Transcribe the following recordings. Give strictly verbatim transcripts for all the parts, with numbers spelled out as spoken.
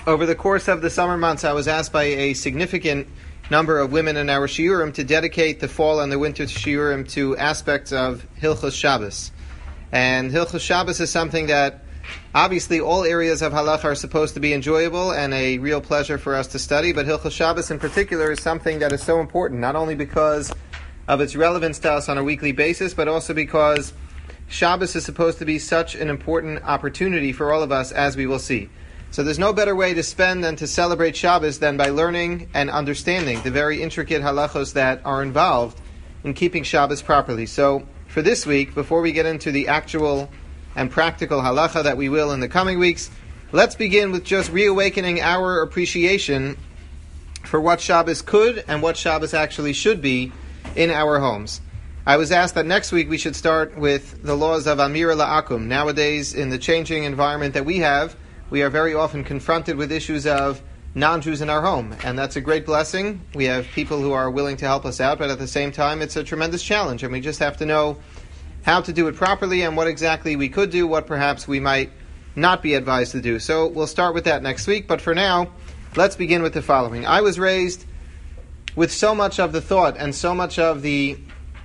Over the course of the summer months, I was asked by a significant number of women in our shiurim to dedicate the fall and the winter shiurim to aspects of Hilchos Shabbos. And Hilchos Shabbos is something that obviously all areas of halacha are supposed to be enjoyable and a real pleasure for us to study, but Hilchos Shabbos in particular is something that is so important, not only because of its relevance to us on a weekly basis, but also because Shabbos is supposed to be such an important opportunity for all of us, as we will see. So there's no better way to spend and to celebrate Shabbos than by learning and understanding the very intricate halachos that are involved in keeping Shabbos properly. So for this week, before we get into the actual and practical halacha that we will in the coming weeks, let's begin with just reawakening our appreciation for what Shabbos could and what Shabbos actually should be in our homes. I was asked that next week we should start with the laws of Amira La'akum. Nowadays, in the changing environment that we have, we are very often confronted with issues of non-Jews in our home, and that's a great blessing. We have people who are willing to help us out, but at the same time, it's a tremendous challenge, and we just have to know how to do it properly and what exactly we could do, what perhaps we might not be advised to do. So we'll start with that next week, but for now, let's begin with the following. I was raised with so much of the thought and so much of the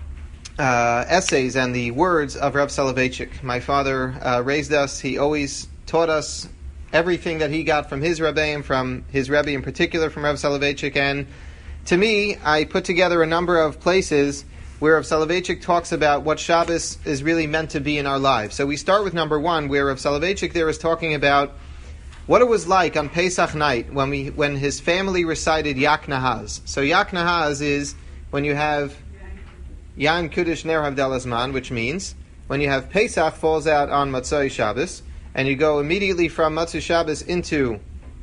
uh, essays and the words of Reb Soloveitchik. My father uh, raised us. He always taught us everything that he got from his Rebbeim, from his Rebbe in particular, from Reb Soloveitchik. And to me, I put together a number of places where Reb Soloveitchik talks about what Shabbos is really meant to be in our lives. So we start with number one, where Reb Soloveitchik there is talking about what it was like on Pesach night when we when his family recited Yak Nahaz. So Yak Nahaz is when you have Yan Kudish Ner Havdalah Zman, which means when you have Pesach falls out on Matzoi Shabbos, and you go immediately from Matzah Shabbos into,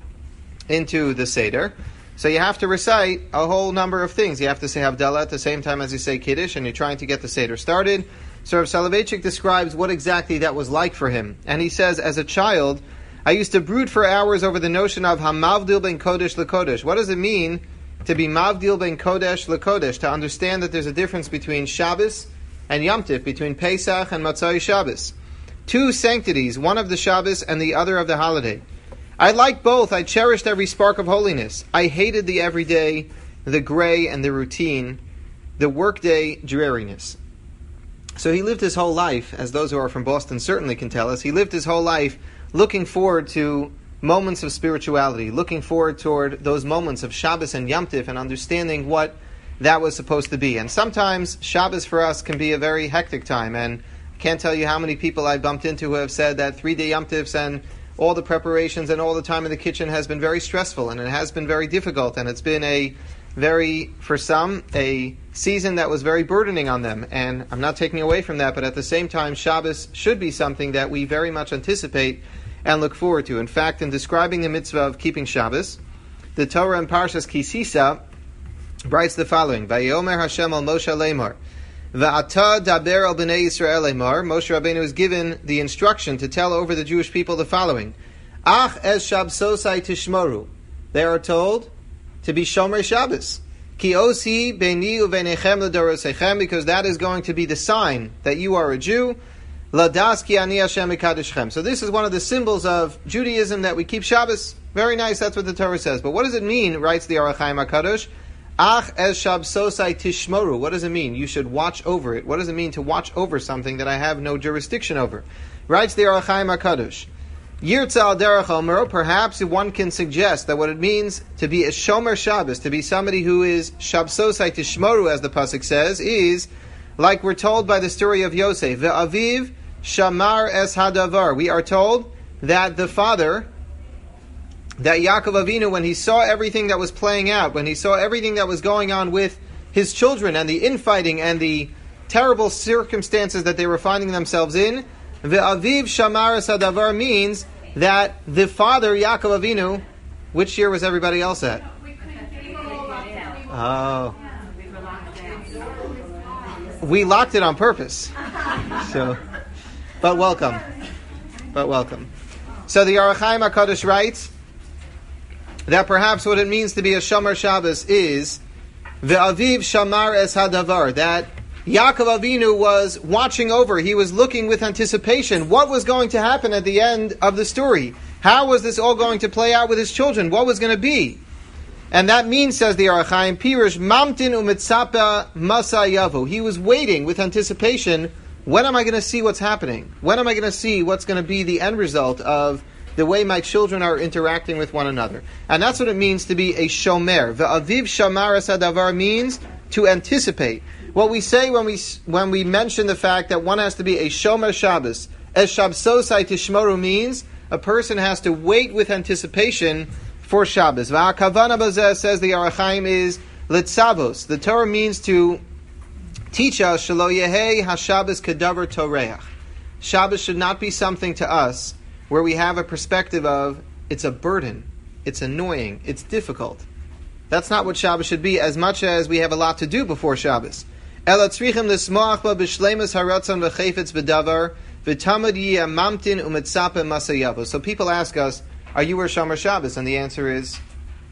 into the Seder. So you have to recite a whole number of things. You have to say Havdalah at the same time as you say Kiddush, and you're trying to get the Seder started. So Rav Soloveitchik describes what exactly that was like for him. And he says, as a child, I used to brood for hours over the notion of Hamavdil ben Kodesh leKodesh. What does it mean to be Mavdil ben Kodesh leKodesh? To understand that there's a difference between Shabbos and Yom Tif, between Pesach and Matzah Shabbos. Two sanctities, one of the Shabbos and the other of the holiday. I liked both. I cherished every spark of holiness. I hated the everyday, the gray and the routine, the workday dreariness. So he lived his whole life, as those who are from Boston certainly can tell us, he lived his whole life looking forward to moments of spirituality, looking forward toward those moments of Shabbos and Yom Tif and understanding what that was supposed to be. And sometimes Shabbos for us can be a very hectic time, and can't tell you how many people I bumped into who have said that three-day Yom Tifs and all the preparations and all the time in the kitchen has been very stressful, and it has been very difficult, and it's been a very, for some, a season that was very burdening on them. And I'm not taking away from that, but at the same time, Shabbos should be something that we very much anticipate and look forward to. In fact, in describing the mitzvah of keeping Shabbos, the Torah in Parshas Kisisa writes the following: Vayomer Hashem al Moshe Lemar. Va'ata daber al b'nei Yisrael emar. Moshe Rabbeinu is given the instruction to tell over the Jewish people the following: Ach es Shabbosai tishmoru. They are told to be Shomer Shabbos. Ki osi beini uvenechem l'dorosechem, because that is going to be the sign that you are a Jew. Ladas ki ani Hashem mekadoshchem. So this is one of the symbols of Judaism, that we keep Shabbos. Very nice, that's what the Torah says. But what does it mean, writes the Orach Chaim HaKadosh? Ach es Shabbosai tishmoru. What does it mean? You should watch over it. What does it mean to watch over something that I have no jurisdiction over? Writes the Orach Chaim HaKadosh. Yirtza al derech omer. Perhaps one can suggest that what it means to be a shomer Shabbos, to be somebody who is Shabbosai tishmoru, as the pasuk says, is like we're told by the story of Yosef. Ve'aviv shamar es hadavar. We are told that the father, that Yaakov Avinu, when he saw everything that was playing out, when he saw everything that was going on with his children and the infighting and the terrible circumstances that they were finding themselves in, Ve'aviv shamar es hadavar means that the father, Yaakov Avinu, which year was everybody else at? Oh. We locked it on purpose. So, but welcome. But welcome. So the Orach Chaim HaKadosh writes that perhaps what it means to be a Shomer Shabbos is Ve'aviv Shamar Es Hadavar, that Yaakov Avinu was watching over, he was looking with anticipation what was going to happen at the end of the story. How was this all going to play out with his children? What was going to be? And that means, says the Ohr HaChaim, Pirush Mamtin u'mitzapa masa yavu. He was waiting with anticipation. When am I going to see what's happening? When am I going to see what's going to be the end result of the way my children are interacting with one another? And that's what it means to be a shomer. Ve'aviv shamaras hadavar means to anticipate. What we say when we when we mention the fact that one has to be a shomer Shabbos, es shabsosai tishmoru means a person has to wait with anticipation for Shabbos. Va'akavana bazeh, says the Ohr HaChaim, is litzavos. The Torah means to teach us shelo yehei haShabbos kedavar toreach. Shabbos should not be something to us where we have a perspective of it's a burden, it's annoying, it's difficult. That's not what Shabbos should be, as much as we have a lot to do before Shabbos. Ela tzrichim lismoach ba b'shleimus haratzon v'chefetz b'davar v'tamad yiyeh mamtin u'mitzapeh masayavo. So people ask us, are you a Shomer Shabbos? And the answer is,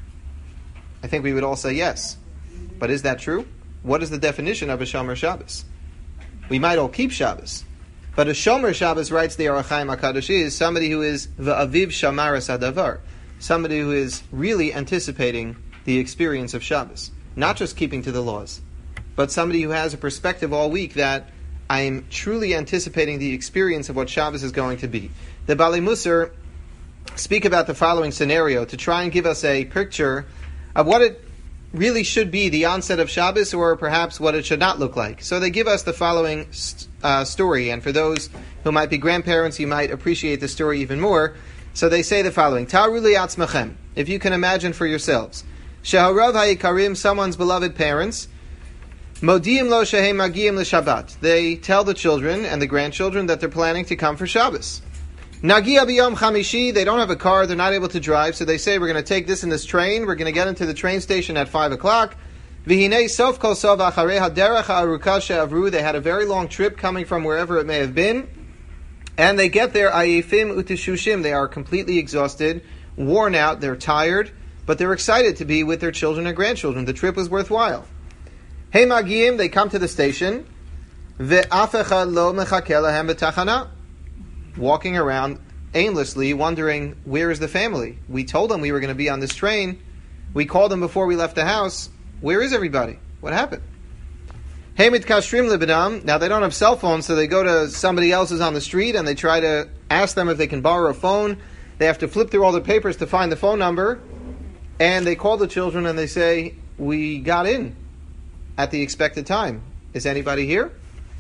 I think we would all say yes. But is that true? What is the definition of a Shomer Shabbos? We might all keep Shabbos. But a Shomer Shabbos, writes the Ohr HaChaim HaKadosh, is somebody who is v'aviv shamaras hadavar. Somebody who is really anticipating the experience of Shabbos. Not just keeping to the laws, but somebody who has a perspective all week that I'm truly anticipating the experience of what Shabbos is going to be. The Balei Musar speak about the following scenario to try and give us a picture of what it really should be, the onset of Shabbos, or perhaps what it should not look like. So they give us the following uh, story, and for those who might be grandparents, you might appreciate the story even more. So they say the following: Ta'aru li'atzmechem, if you can imagine for yourselves, Sheharav ha'ikarim, someone's beloved parents, Modiim lo shehem magiyim l'Shabbat. They tell the children and the grandchildren that they're planning to come for Shabbos. Nagia b'yom chamishi, they don't have a car, they're not able to drive, so they say, we're going to take this in this train, we're going to get into the train station at five o'clock. V'hinei sof kol sov acharei haderech ha'aruka she'avru, they had a very long trip coming from wherever it may have been, and they get there, ayefim u'tishushim, they are completely exhausted, worn out, they're tired, but they're excited to be with their children and grandchildren. The trip was worthwhile. Hey magiyim, they come to the station, ve'af echad lo mechakeh lahem b'tachana, walking around aimlessly, wondering, where is the family? We told them we were going to be on this train. We called them before we left the house. Where is everybody? What happened? Hey mitkashrim libadam. Now they don't have cell phones, so they go to somebody else's on the street and they try to ask them if they can borrow a phone. They have to flip through all the papers to find the phone number, and they call the children and they say, we got in at the expected time. Is anybody here?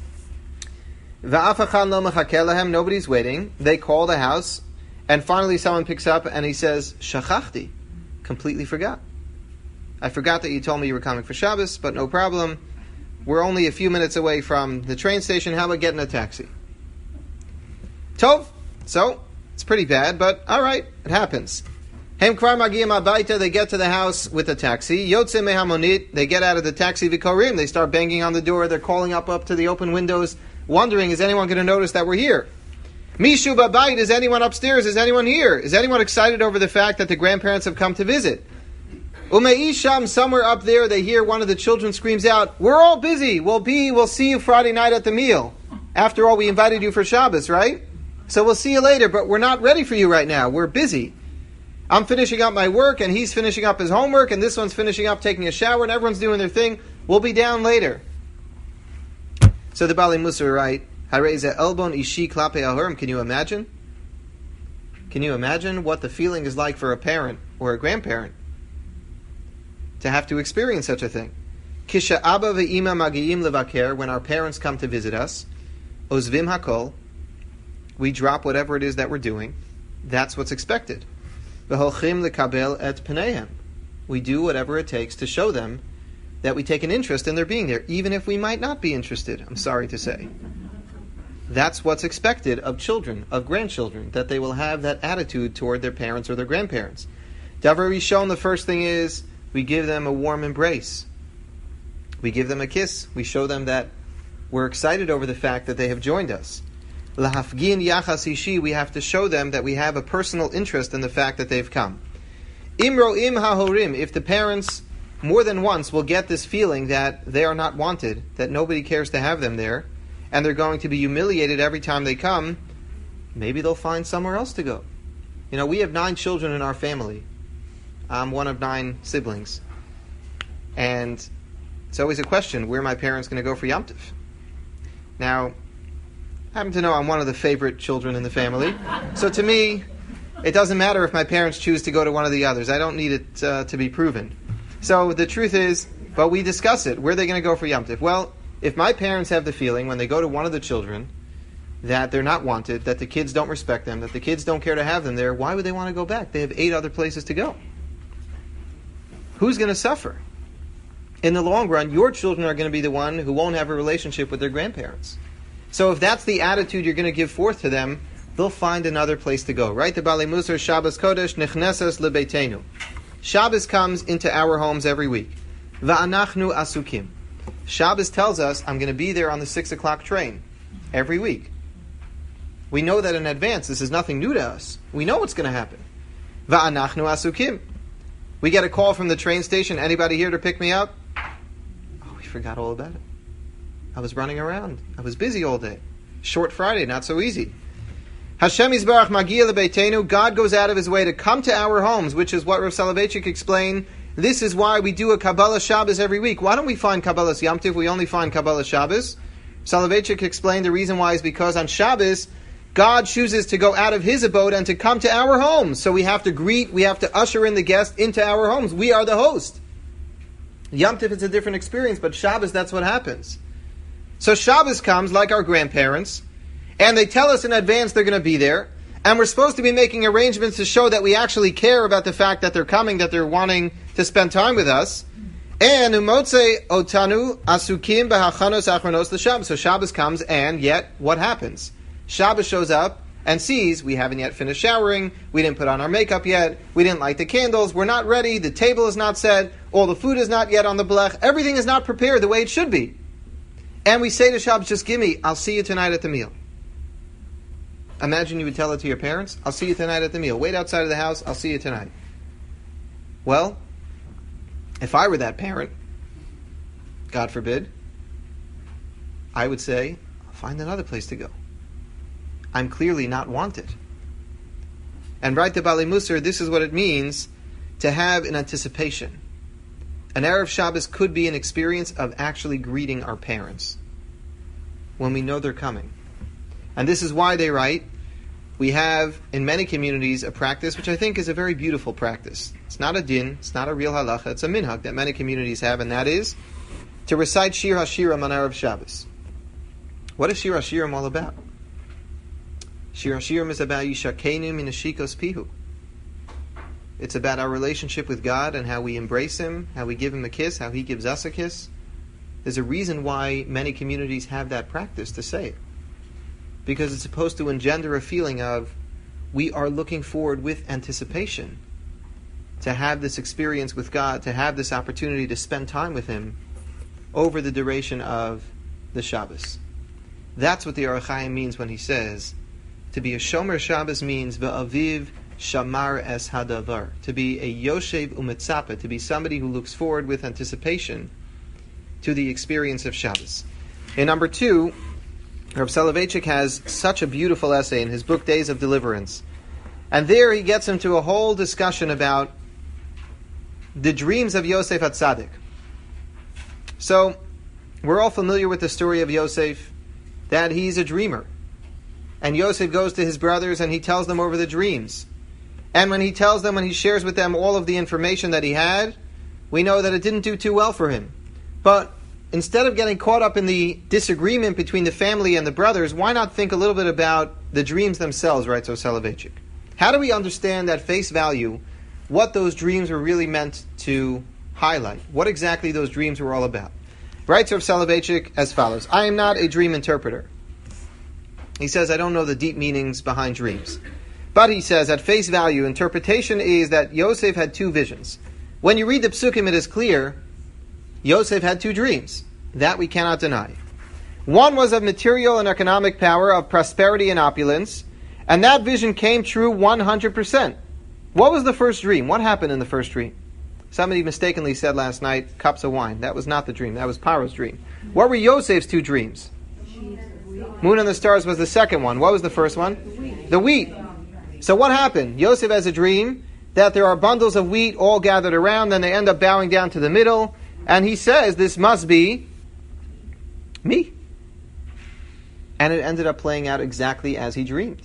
Nobody's waiting. They call the house, and finally someone picks up and he says, Shachachti, completely forgot. I forgot that you told me you were coming for Shabbos, but no problem. We're only a few minutes away from the train station. How about getting a taxi? Tov. So, it's pretty bad, but all right, it happens. Hem kvar magiyim abayta, they get to the house with a taxi. Yotze mehamonit, they get out of the taxi v'korim, they start banging on the door, they're calling up up to the open windows, wondering, is anyone going to notice that we're here? Mishu babayit, is anyone upstairs? Is anyone here? Is anyone excited over the fact that the grandparents have come to visit? Umeisham, somewhere up there, they hear one of the children screams out, we're all busy, we'll be, we'll see you Friday night at the meal. After all, we invited you for Shabbos, right? So we'll see you later, but we're not ready for you right now, we're busy. I'm finishing up my work, and he's finishing up his homework, and this one's finishing up taking a shower, and everyone's doing their thing. We'll be down later. So the Balei Musar write, Hareza elbon ishi klape ahurim. Can you imagine? Can you imagine what the feeling is like for a parent or a grandparent to have to experience such a thing? Kisha abba ve'ima magiyim levaker, when our parents come to visit us, ozvim hakol, we drop whatever it is that we're doing. That's what's expected. V'holchim lekabel et pneihem, we do whatever it takes to show them that we take an interest in their being there, even if we might not be interested, I'm sorry to say. That's what's expected of children, of grandchildren, that they will have that attitude toward their parents or their grandparents. Davar Rishon, the first thing is, we give them a warm embrace. We give them a kiss. We show them that we're excited over the fact that they have joined us. Lahafgin yachas ishi, we have to show them that we have a personal interest in the fact that they've come. Imro im hahorim, if the parents more than once will get this feeling that they are not wanted, that nobody cares to have them there, and they're going to be humiliated every time they come, maybe they'll find somewhere else to go. You know, we have nine children in our family. I'm one of nine siblings. And it's always a question, where are my parents going to go for Yom Tov? Now, I happen to know I'm one of the favorite children in the family. So to me, it doesn't matter if my parents choose to go to one of the others. I don't need it uh, to be proven. So the truth is, but we discuss it. Where are they going to go for Yom Tov? Well, if my parents have the feeling when they go to one of the children that they're not wanted, that the kids don't respect them, that the kids don't care to have them there, why would they want to go back? They have eight other places to go. Who's going to suffer? In the long run, your children are going to be the one who won't have a relationship with their grandparents. So if that's the attitude you're going to give forth to them, they'll find another place to go. Right? The Balei Musar Shabbos Kodesh Nichnesas Lebeitenu. Shabbos comes into our homes every week. Va'anachnu asukim. Shabbos tells us, I'm going to be there on the six o'clock train every week. We know that in advance. This is nothing new to us. We know what's going to happen. Va'anachnu asukim. We get a call from the train station. Anybody here to pick me up? Oh, we forgot all about it. I was running around. I was busy all day. Short Friday, not so easy. Hashem Yisbarach Magia Lebeitenu. God goes out of His way to come to our homes, which is what Rav Soloveitchik explained. This is why we do a Kabbalah Shabbos every week. Why don't we find Kabbalah Yom Tov? We only find Kabbalah Shabbos. Soloveitchik explained the reason why is because on Shabbos, God chooses to go out of His abode and to come to our homes. So we have to greet, we have to usher in the guest into our homes. We are the host. Yom Tov is a different experience, but Shabbos, that's what happens. So Shabbos comes like our grandparents, and they tell us in advance they're going to be there, and we're supposed to be making arrangements to show that we actually care about the fact that they're coming, that they're wanting to spend time with us. And umotze otanu asukim b'hachanos achronos l'Shabbos. So Shabbos comes, and yet what happens? Shabbos shows up and sees we haven't yet finished showering, we didn't put on our makeup yet, we didn't light the candles, we're not ready, the table is not set, all the food is not yet on the blech, everything is not prepared the way it should be. And we say to Shabbos, just give me, I'll see you tonight at the meal. Imagine you would tell it to your parents, I'll see you tonight at the meal. Wait outside of the house, I'll see you tonight. Well, if I were that parent, God forbid, I would say, I'll find another place to go. I'm clearly not wanted. And right to Balei Musar, this is what it means to have an anticipation. An Erev Shabbos could be an experience of actually greeting our parents when we know they're coming. And this is why they write, we have in many communities a practice which I think is a very beautiful practice. It's not a din, it's not a real halacha, it's a minhag that many communities have, and that is to recite Shir HaShirim on Erev Shabbos. What is Shir HaShirim all about? Shir HaShirim is about Yishakenu min Ashikos Pihu. It's about our relationship with God and how we embrace Him, how we give Him a kiss, how He gives us a kiss. There's a reason why many communities have that practice to say it. Because it's supposed to engender a feeling of we are looking forward with anticipation to have this experience with God, to have this opportunity to spend time with Him over the duration of the Shabbos. That's what the Orach Chaim means when he says, to be a Shomer Shabbos means V'aviv Shamar es Hadavar. To be a Yoshev Umetzapa, to be somebody who looks forward with anticipation to the experience of Shabbos. And number two, Rav Soloveitchik has such a beautiful essay in his book Days of Deliverance. And there he gets into a whole discussion about the dreams of Yosef HaTzadik. So, we're all familiar with the story of Yosef, that he's a dreamer. And Yosef goes to his brothers and he tells them over the dreams. And when he tells them, when he shares with them all of the information that he had, we know that it didn't do too well for him. But instead of getting caught up in the disagreement between the family and the brothers, why not think a little bit about the dreams themselves, writes Rav Soloveitchik? How do we understand at face value what those dreams were really meant to highlight? What exactly those dreams were all about? Writes Rav Soloveitchik as follows: I am not a dream interpreter. He says, I don't know the deep meanings behind dreams. But he says, at face value, interpretation is that Yosef had two visions. When you read the Psukim, it is clear Yosef had two dreams. That we cannot deny. One was of material and economic power, of prosperity and opulence, and that vision came true one hundred percent. What was the first dream? What happened in the first dream? Somebody mistakenly said last night, cups of wine. That was not the dream. That was Paro's dream. What were Yosef's two dreams? Moon and the stars was the second one. What was the first one? The wheat. So what happened? Yosef has a dream that there are bundles of wheat all gathered around, and they end up bowing down to the middle, and he says, this must be me. And it ended up playing out exactly as he dreamed.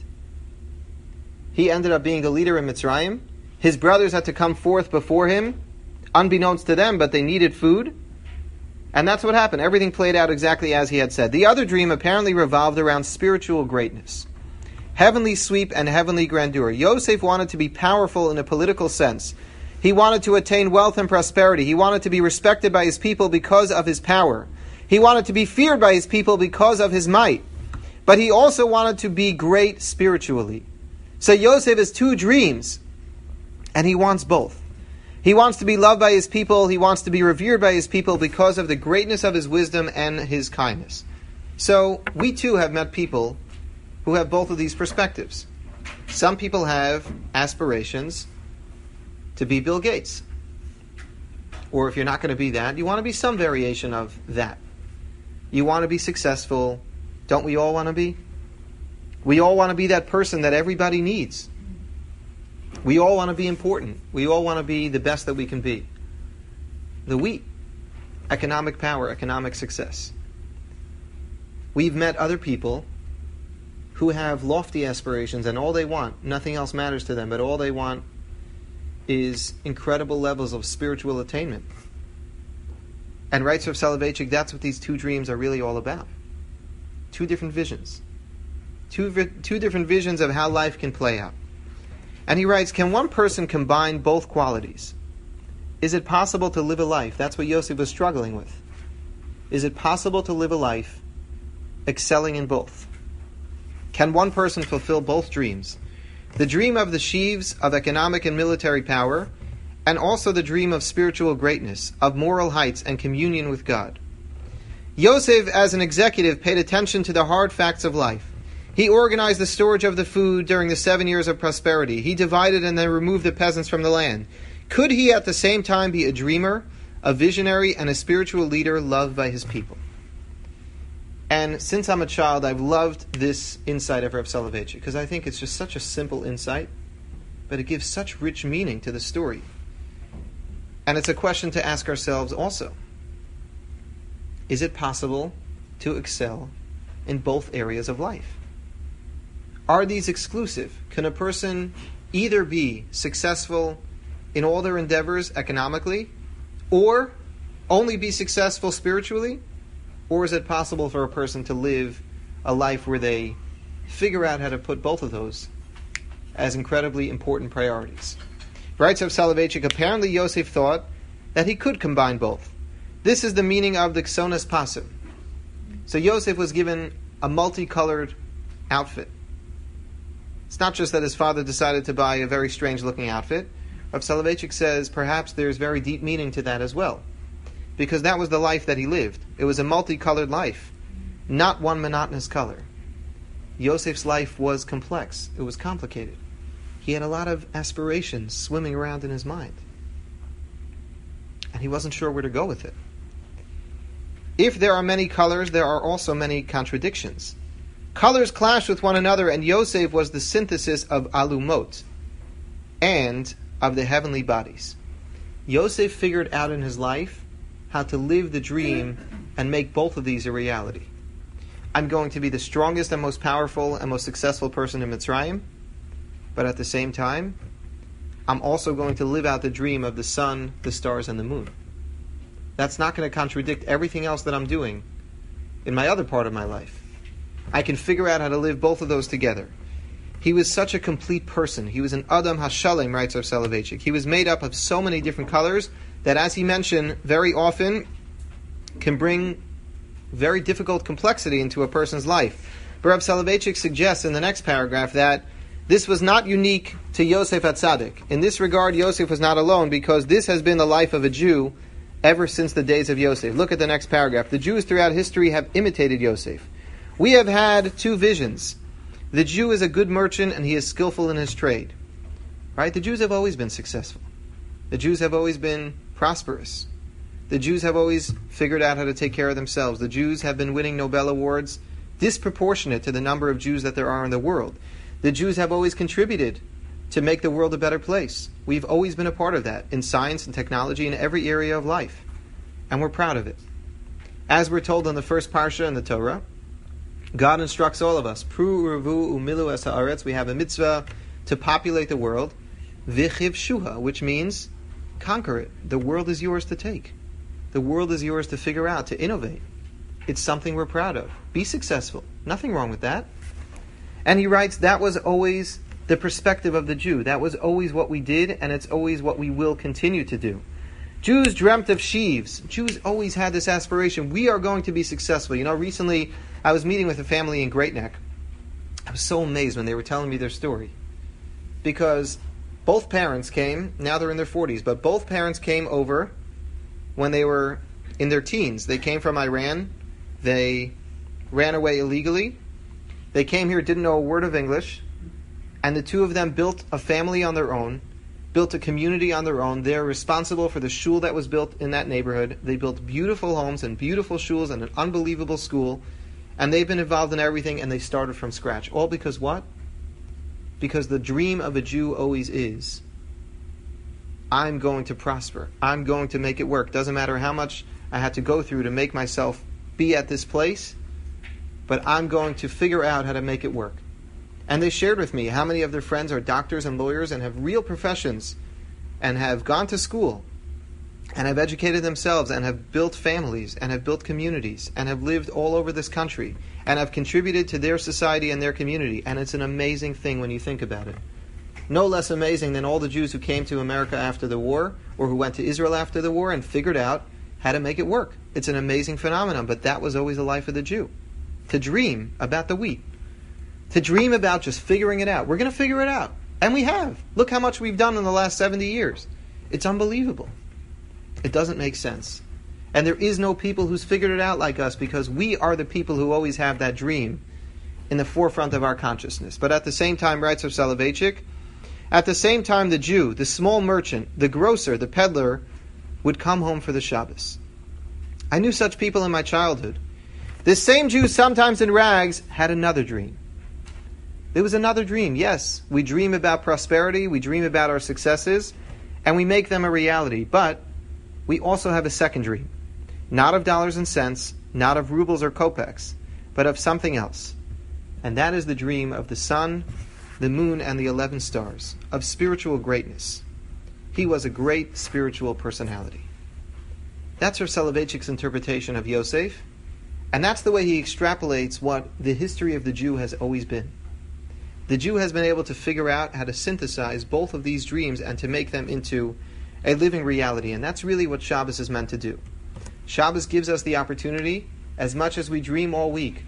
He ended up being the leader in Mitzrayim. His brothers had to come forth before him, unbeknownst to them, but they needed food. And that's what happened. Everything played out exactly as he had said. The other dream apparently revolved around spiritual greatness, heavenly sweep and heavenly grandeur. Yosef wanted to be powerful in a political sense. He wanted to attain wealth and prosperity. He wanted to be respected by his people because of his power. He wanted to be feared by his people because of his might. But he also wanted to be great spiritually. So Yosef has two dreams, and he wants both. He wants to be loved by his people. He wants to be revered by his people because of the greatness of his wisdom and his kindness. So we too have met people who have both of these perspectives. Some people have aspirations to be Bill Gates. Or if you're not going to be that, you want to be some variation of that. You want to be successful. Don't we all want to be? We all want to be that person that everybody needs. We all want to be important. We all want to be the best that we can be. The we. Economic power, economic success. We've met other people who have lofty aspirations, and all they want, nothing else matters to them, but all they want is incredible levels of spiritual attainment. And writes Rav Soloveitchik, that's what these two dreams are really all about. Two different visions. Two, vi- two different visions of how life can play out. And he writes, can one person combine both qualities? Is it possible to live a life? That's what Yosef was struggling with. Is it possible to live a life excelling in both? Can one person fulfill both dreams? The dream of the sheaves of economic and military power, and also the dream of spiritual greatness, of moral heights and communion with God. Yosef, as an executive, paid attention to the hard facts of life. He organized the storage of the food during the seven years of prosperity. He divided and then removed the peasants from the land. Could he at the same time be a dreamer, a visionary, and a spiritual leader loved by his people? And since I'm a child, I've loved this insight of Rav Soloveitchik, because I think it's just such a simple insight, but it gives such rich meaning to the story. And it's a question to ask ourselves also. Is it possible to excel in both areas of life? Are these exclusive? Can a person either be successful in all their endeavors economically, or only be successful spiritually? Or is it possible for a person to live a life where they figure out how to put both of those as incredibly important priorities? Writes Rav Soloveitchik, apparently Yosef thought that he could combine both. This is the meaning of the Ksonas Pasim. So Yosef was given a multicolored outfit. It's not just that his father decided to buy a very strange-looking outfit. Rav Soloveitchik says perhaps there's very deep meaning to that as well, because that was the life that he lived. It was a multicolored life, not one monotonous color. Yosef's life was complex. It was complicated. He had a lot of aspirations swimming around in his mind, and he wasn't sure where to go with it. If there are many colors, there are also many contradictions. Colors clash with one another, and Yosef was the synthesis of alumot and of the heavenly bodies. Yosef figured out in his life how to live the dream and make both of these a reality. I'm going to be the strongest and most powerful and most successful person in Mitzrayim, but at the same time, I'm also going to live out the dream of the sun, the stars, and the moon. That's not going to contradict everything else that I'm doing in my other part of my life. I can figure out how to live both of those together. He was such a complete person. He was an Adam HaShalem, writes Rav Soloveitchik. He was made up of so many different colors that, as he mentioned, very often can bring very difficult complexity into a person's life. But Rav Soloveitchik suggests in the next paragraph that this was not unique to Yosef HaTzadik. In this regard, Yosef was not alone, because this has been the life of a Jew ever since the days of Yosef. Look at the next paragraph. The Jews throughout history have imitated Yosef. We have had two visions. The Jew is a good merchant and he is skillful in his trade. Right? The Jews have always been successful. The Jews have always been prosperous. The Jews have always figured out how to take care of themselves. The Jews have been winning Nobel Awards disproportionate to the number of Jews that there are in the world. The Jews have always contributed to make the world a better place. We've always been a part of that in science and technology in every area of life. And we're proud of it. As we're told in the first parsha in the Torah, God instructs all of us, Pru Revu Umilu Es Haaretz, we have a mitzvah to populate the world, V'chivshuha, which means conquer it. The world is yours to take. The world is yours to figure out, to innovate. It's something we're proud of. Be successful. Nothing wrong with that. And he writes, that was always the perspective of the Jew. That was always what we did, and it's always what we will continue to do. Jews dreamt of sheaves. Jews always had this aspiration. We are going to be successful. You know, recently I was meeting with a family in Great Neck. I was so amazed when they were telling me their story. Because both parents came, now they're in their forties, but both parents came over when they were in their teens. They came from Iran. They ran away illegally. They came here, didn't know a word of English. And the two of them built a family on their own, built a community on their own. They're responsible for the shul that was built in that neighborhood. They built beautiful homes and beautiful shuls and an unbelievable school. And they've been involved in everything, and they started from scratch. All because what? Because the dream of a Jew always is, I'm going to prosper. I'm going to make it work. Doesn't matter how much I had to go through to make myself be at this place, but I'm going to figure out how to make it work. And they shared with me how many of their friends are doctors and lawyers and have real professions and have gone to school and have educated themselves and have built families and have built communities and have lived all over this country and have contributed to their society and their community. And it's an amazing thing when you think about it. No less amazing than all the Jews who came to America after the war or who went to Israel after the war and figured out how to make it work. It's an amazing phenomenon, but that was always the life of the Jew. To dream about the wheat. To dream about just figuring it out. We're going to figure it out. And we have. Look how much we've done in the last seventy years. It's unbelievable. It doesn't make sense. And there is no people who's figured it out like us, because we are the people who always have that dream in the forefront of our consciousness. But at the same time, writes Rav Soloveitchik, at the same time the Jew, the small merchant, the grocer, the peddler, would come home for the Shabbos. I knew such people in my childhood. This same Jew, sometimes in rags, had another dream. There was another dream, yes. We dream about prosperity, we dream about our successes, and we make them a reality. But we also have a second dream. Not of dollars and cents, not of rubles or kopecks, but of something else. And that is the dream of the sun, the moon, and the eleven stars, of spiritual greatness. He was a great spiritual personality. That's Rav Soloveitchik's interpretation of Yosef, and that's the way he extrapolates what the history of the Jew has always been. The Jew has been able to figure out how to synthesize both of these dreams and to make them into a living reality. And that's really what Shabbos is meant to do. Shabbos gives us the opportunity, as much as we dream all week.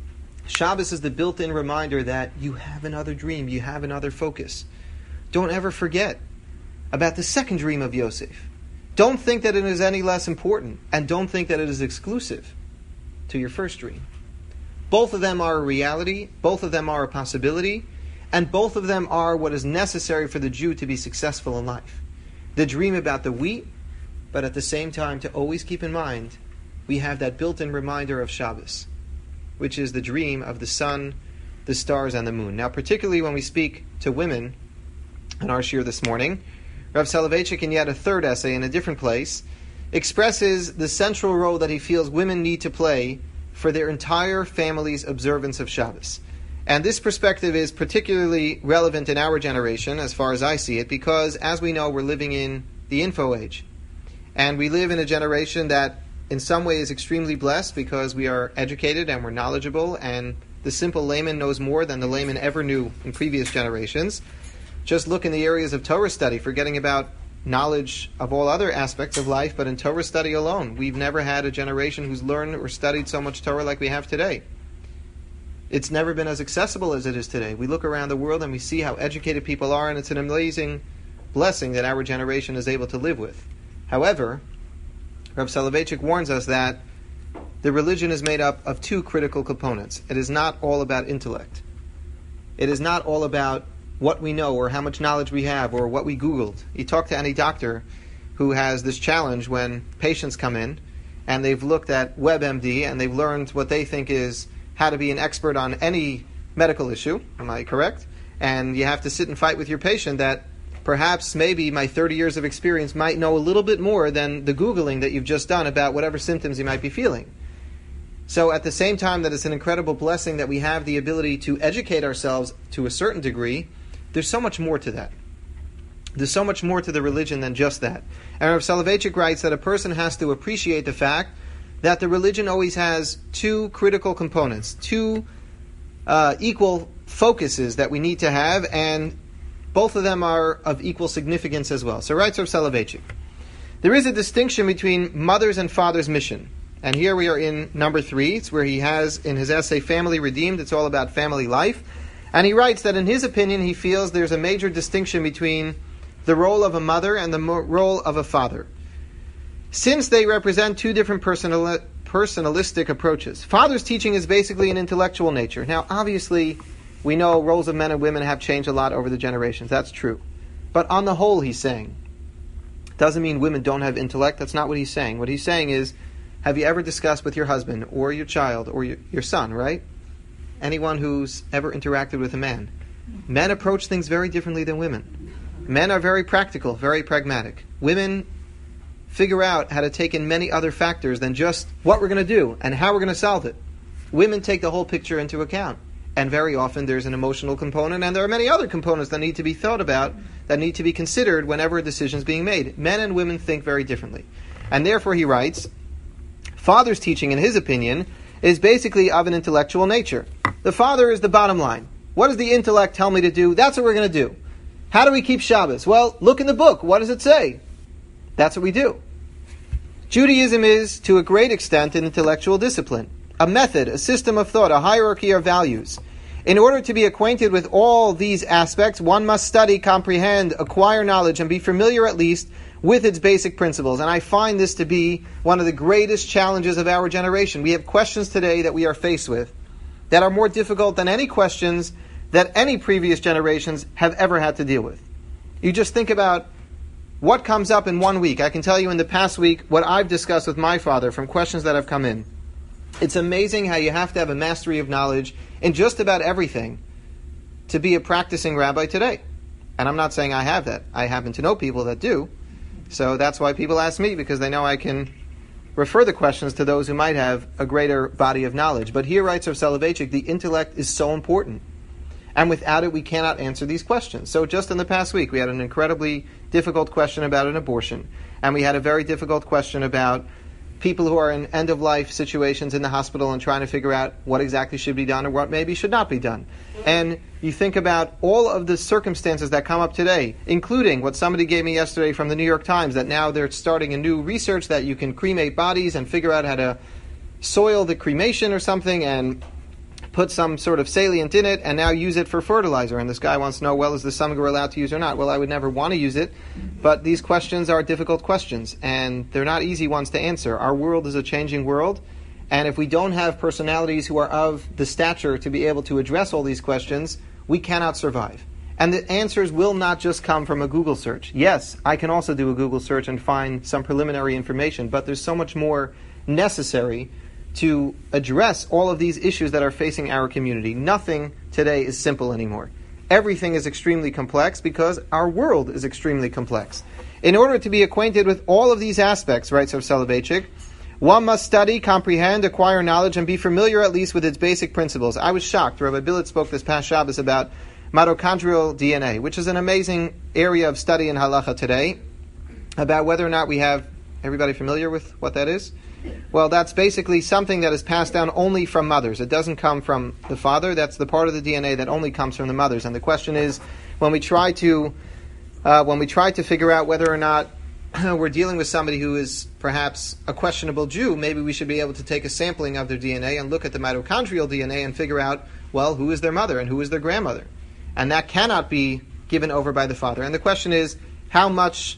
Shabbos is the built-in reminder that you have another dream, you have another focus. Don't ever forget about the second dream of Yosef. Don't think that it is any less important, and don't think that it is exclusive to your first dream. Both of them are a reality, both of them are a possibility, and both of them are what is necessary for the Jew to be successful in life. The dream about the wheat, but at the same time to always keep in mind, we have that built-in reminder of Shabbos, which is the dream of the sun, the stars, and the moon. Now, particularly when we speak to women in our shir this morning, Rav Soloveitchik, in yet a third essay in a different place, expresses the central role that he feels women need to play for their entire family's observance of Shabbos. And this perspective is particularly relevant in our generation, as far as I see it, because, as we know, we're living in the info age. And we live in a generation that, in some ways, is extremely blessed because we are educated and we're knowledgeable, and the simple layman knows more than the layman ever knew in previous generations. Just look in the areas of Torah study, forgetting about knowledge of all other aspects of life, but in Torah study alone, we've never had a generation who's learned or studied so much Torah like we have today. It's never been as accessible as it is today. We look around the world and we see how educated people are, and it's an amazing blessing that our generation is able to live with. However, Rav Soloveitchik warns us that the religion is made up of two critical components. It is not all about intellect. It is not all about what we know or how much knowledge we have or what we Googled. You talk to any doctor who has this challenge when patients come in and they've looked at WebMD and they've learned what they think is how to be an expert on any medical issue. Am I correct? and you have to sit and fight with your patient that perhaps maybe my thirty years of experience might know a little bit more than the Googling that you've just done about whatever symptoms you might be feeling. So at the same time that it's an incredible blessing that we have the ability to educate ourselves to a certain degree, there's so much more to that. There's so much more to the religion than just that. And Rav Soloveitchik writes that a person has to appreciate the fact that the religion always has two critical components, two uh, equal focuses that we need to have, and both of them are of equal significance as well. So writes Rav Soloveitchik, there is a distinction between mother's and father's mission. And here we are in number three. It's where he has, in his essay, Family Redeemed, it's all about family life. And he writes that in his opinion, he feels there's a major distinction between the role of a mother and the mo- role of a father, since they represent two different personal, personalistic approaches. Father's teaching is basically an intellectual nature. Now, obviously, we know roles of men and women have changed a lot over the generations. That's true. But on the whole, he's saying, doesn't mean women don't have intellect. That's not what he's saying. What he's saying is, have you ever discussed with your husband or your child or your, your son, right? Anyone who's ever interacted with a man. Men approach things very differently than women. Men are very practical, very pragmatic. Women figure out how to take in many other factors than just what we're going to do and how we're going to solve it. Women take the whole picture into account. And very often there's an emotional component, and there are many other components that need to be thought about, that need to be considered whenever a decision is being made. Men and women think very differently. And therefore, he writes, father's teaching, in his opinion, is basically of an intellectual nature. The father is the bottom line. What does the intellect tell me to do? That's what we're going to do. How do we keep Shabbos? Well, look in the book. What does it say? That's what we do. Judaism is, to a great extent, an intellectual discipline, a method, a system of thought, a hierarchy of values. In order to be acquainted with all these aspects, one must study, comprehend, acquire knowledge, and be familiar at least with its basic principles. And I find this to be one of the greatest challenges of our generation. We have questions today that we are faced with that are more difficult than any questions that any previous generations have ever had to deal with. You just think about what comes up in one week. I can tell you in the past week what I've discussed with my father from questions that have come in. It's amazing how you have to have a mastery of knowledge in just about everything to be a practicing rabbi today. And I'm not saying I have that. I happen to know people that do. So that's why people ask me, because they know I can refer the questions to those who might have a greater body of knowledge. But here writes Rav Soloveitchik, the intellect is so important. And without it, we cannot answer these questions. So just in the past week, we had an incredibly difficult question about an abortion. And we had a very difficult question about people who are in end-of-life situations in the hospital and trying to figure out what exactly should be done or what maybe should not be done. And you think about all of the circumstances that come up today, including what somebody gave me yesterday from the New York Times, that now they're starting a new research that you can cremate bodies and figure out how to soil the cremation or something and put some sort of salient in it and now use it for fertilizer. And this guy wants to know, well, is the samgar allowed to use or not? Well, I would never want to use it, but these questions are difficult questions, and they're not easy ones to answer. Our world is a changing world, and if we don't have personalities who are of the stature to be able to address all these questions, we cannot survive. And the answers will not just come from a Google search. Yes, I can also do a Google search and find some preliminary information, but there's so much more necessary to address all of these issues that are facing our community. Nothing today is simple anymore. Everything is extremely complex because our world is extremely complex. In order to be acquainted with all of these aspects, writes Rav Soloveitchik, one must study, comprehend, acquire knowledge, and be familiar at least with its basic principles. I was shocked. Rabbi Billet spoke this past Shabbos about mitochondrial D N A, which is an amazing area of study in halacha today, about whether or not we have, everybody familiar with what that is? Well, that's basically something that is passed down only from mothers. It doesn't come from the father. That's the part of the D N A that only comes from the mothers. And the question is, when we try to, uh, when we try to figure out whether or not we're dealing with somebody who is perhaps a questionable Jew, maybe we should be able to take a sampling of their D N A and look at the mitochondrial D N A and figure out, well, who is their mother and who is their grandmother. And that cannot be given over by the father. And the question is, how much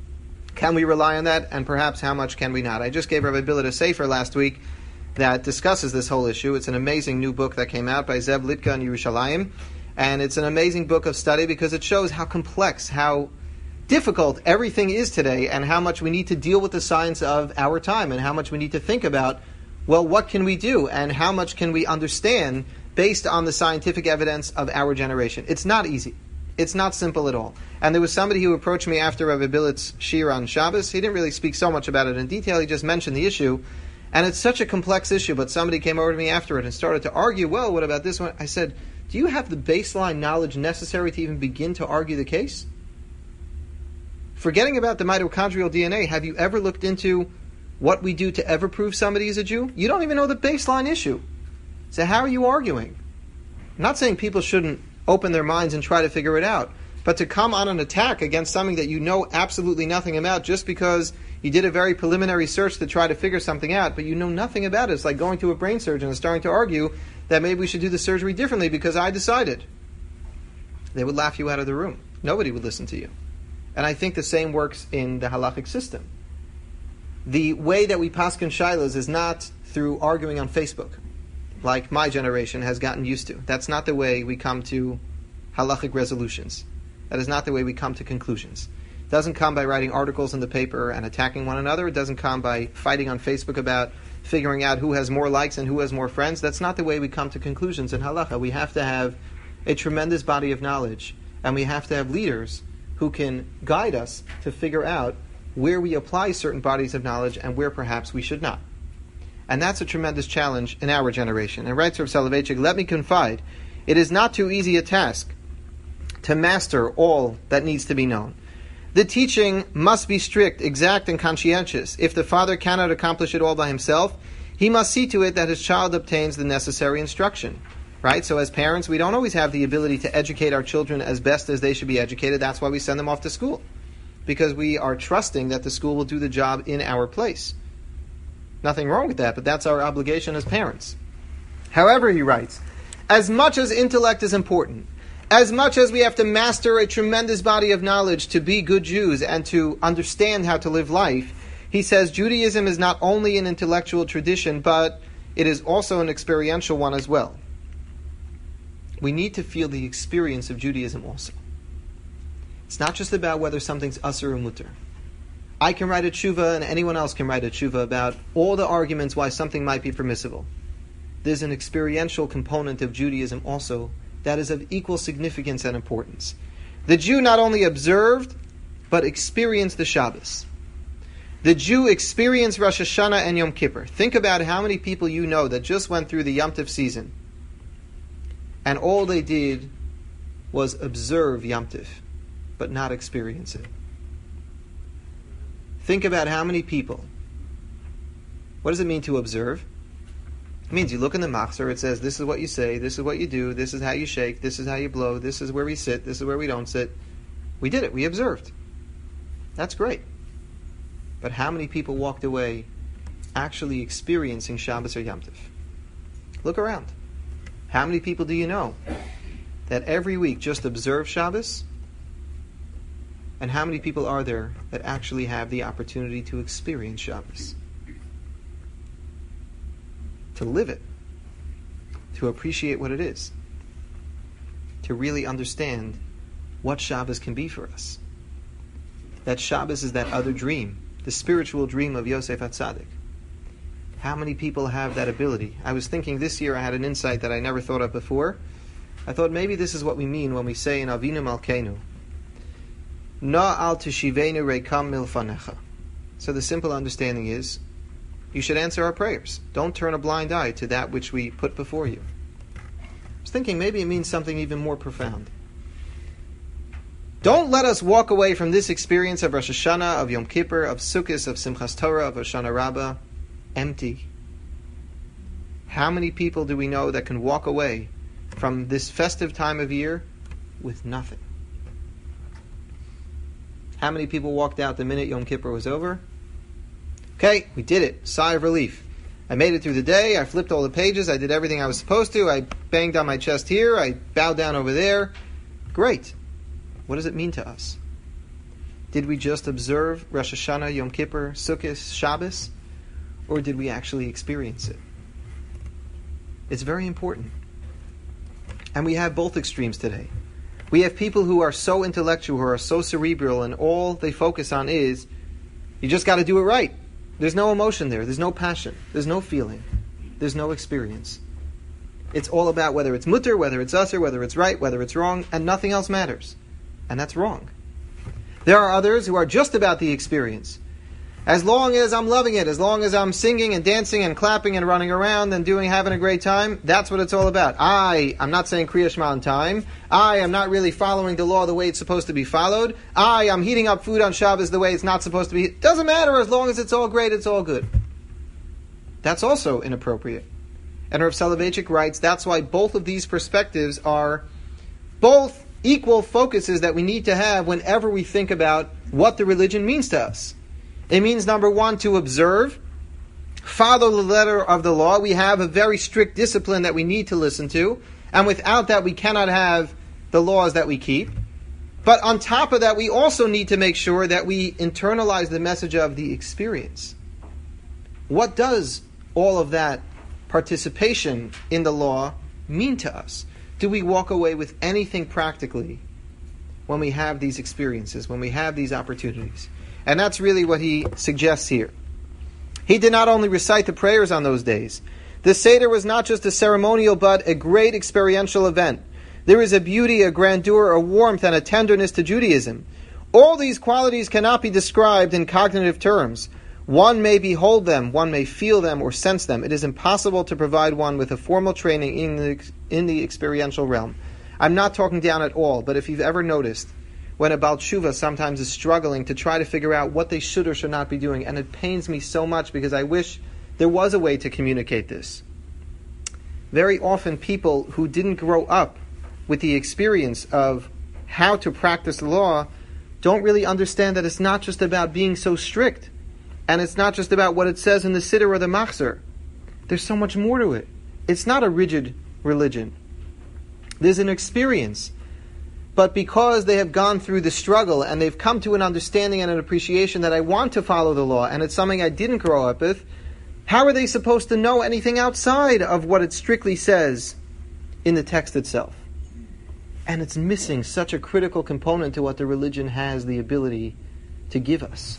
can we rely on that, and perhaps how much can we not? I just gave Rabbi Billet a sefer last week that discusses this whole issue. It's an amazing new book that came out by Zev Litka in Yerushalayim, and it's an amazing book of study because it shows how complex, how difficult everything is today, and how much we need to deal with the science of our time, and how much we need to think about, well, what can we do, and how much can we understand based on the scientific evidence of our generation. It's not easy. It's not simple at all. And there was somebody who approached me after Rabbi Billett's shir on Shabbos. He didn't really speak so much about it in detail. He just mentioned the issue. And it's such a complex issue, but somebody came over to me after it and started to argue, well, what about this one? I said, do you have the baseline knowledge necessary to even begin to argue the case? Forgetting about the mitochondrial D N A, have you ever looked into what we do to ever prove somebody is a Jew? You don't even know the baseline issue. So how are you arguing? I'm not saying people shouldn't open their minds and try to figure it out, but to come on an attack against something that you know absolutely nothing about just because you did a very preliminary search to try to figure something out, but you know nothing about it. It's like going to a brain surgeon and starting to argue that maybe we should do the surgery differently because I decided. They would laugh you out of the room. Nobody would listen to you. And I think the same works in the halachic system. The way that we paskin shilas is not through arguing on Facebook, like my generation has gotten used to. That's not the way we come to halachic resolutions. That is not the way we come to conclusions. It doesn't come by writing articles in the paper and attacking one another. It doesn't come by fighting on Facebook about figuring out who has more likes and who has more friends. That's not the way we come to conclusions in halacha. We have to have a tremendous body of knowledge, and we have to have leaders who can guide us to figure out where we apply certain bodies of knowledge and where perhaps we should not. And that's a tremendous challenge in our generation. And writes Rav Soloveitchik, let me confide, it is not too easy a task to master all that needs to be known. The teaching must be strict, exact, and conscientious. If the father cannot accomplish it all by himself, he must see to it that his child obtains the necessary instruction. Right? So as parents, we don't always have the ability to educate our children as best as they should be educated. That's why we send them off to school. Because we are trusting that the school will do the job in our place. Nothing wrong with that, but that's our obligation as parents. However, he writes, as much as intellect is important, as much as we have to master a tremendous body of knowledge to be good Jews and to understand how to live life, he says Judaism is not only an intellectual tradition, but it is also an experiential one as well. We need to feel the experience of Judaism also. It's not just about whether something's asur or mutter. I can write a tshuva and anyone else can write a tshuva about all the arguments why something might be permissible. There's an experiential component of Judaism also that is of equal significance and importance. The Jew not only observed, but experienced the Shabbos. The Jew experienced Rosh Hashanah and Yom Kippur. Think about how many people you know that just went through the Yom Tov season, and all they did was observe Yom Tov, but not experience it. Think about how many people. What does it mean to observe? It means you look in the machzor, it says, this is what you say, this is what you do, this is how you shake, this is how you blow, this is where we sit, this is where we don't sit. We did it, we observed. That's great. But how many people walked away actually experiencing Shabbos or Yom Tov? Look around. How many people do you know that every week just observe Shabbos? And how many people are there that actually have the opportunity to experience Shabbos? To live it. To appreciate what it is. To really understand what Shabbos can be for us. That Shabbos is that other dream, the spiritual dream of Yosef HaTzadik. How many people have that ability? I was thinking this year I had an insight that I never thought of before. I thought maybe this is what we mean when we say in Avinu Malkeinu, Na al teshivenu reikam milfanecha. So the simple understanding is, you should answer our prayers. Don't turn a blind eye to that which we put before you. I was thinking maybe it means something even more profound. Don't let us walk away from this experience of Rosh Hashanah, of Yom Kippur, of Sukkot, of Simchas Torah, of Hoshana Rabbah, empty. How many people do we know that can walk away from this festive time of year with nothing? How many people walked out the minute Yom Kippur was over? Okay, we did it. Sigh of relief. I made it through the day. I flipped all the pages. I did everything I was supposed to. I banged on my chest here. I bowed down over there. Great. What does it mean to us? Did we just observe Rosh Hashanah, Yom Kippur, Sukkot, Shabbos? Or did we actually experience it? It's very important. And we have both extremes today. We have people who are so intellectual, who are so cerebral, and all they focus on is, you just got to do it right. There's no emotion there. There's no passion. There's no feeling. There's no experience. It's all about whether it's mutter, whether it's usher, whether it's right, whether it's wrong, and nothing else matters. And that's wrong. There are others who are just about the experience. As long as I'm loving it, as long as I'm singing and dancing and clapping and running around and doing, having a great time, that's what it's all about. I, I'm not saying Kriya Shema on time. I am not really following the law the way it's supposed to be followed. I am heating up food on Shabbos the way it's not supposed to be. It doesn't matter, as long as it's all great, it's all good. That's also inappropriate. And Rav Soloveitchik writes, that's why both of these perspectives are both equal focuses that we need to have whenever we think about what the religion means to us. It means, number one, to observe, follow the letter of the law. We have a very strict discipline that we need to listen to, and without that we cannot have the laws that we keep. But on top of that, we also need to make sure that we internalize the message of the experience. What does all of that participation in the law mean to us? Do we walk away with anything practically when we have these experiences, when we have these opportunities? And that's really what he suggests here. He did not only recite the prayers on those days. The Seder was not just a ceremonial, but a great experiential event. There is a beauty, a grandeur, a warmth, and a tenderness to Judaism. All these qualities cannot be described in cognitive terms. One may behold them, one may feel them or sense them. It is impossible to provide one with a formal training in the, in the experiential realm. I'm not talking down at all, but if you've ever noticed, when a Baal Tshuva sometimes is struggling to try to figure out what they should or should not be doing, and it pains me so much because I wish there was a way to communicate this. Very often people who didn't grow up with the experience of how to practice the law don't really understand that it's not just about being so strict, and it's not just about what it says in the Siddur or the Machzor. There's so much more to it. It's not a rigid religion. There's an experience. But because they have gone through the struggle and they've come to an understanding and an appreciation that I want to follow the law and it's something I didn't grow up with, how are they supposed to know anything outside of what it strictly says in the text itself? And it's missing such a critical component to what the religion has the ability to give us.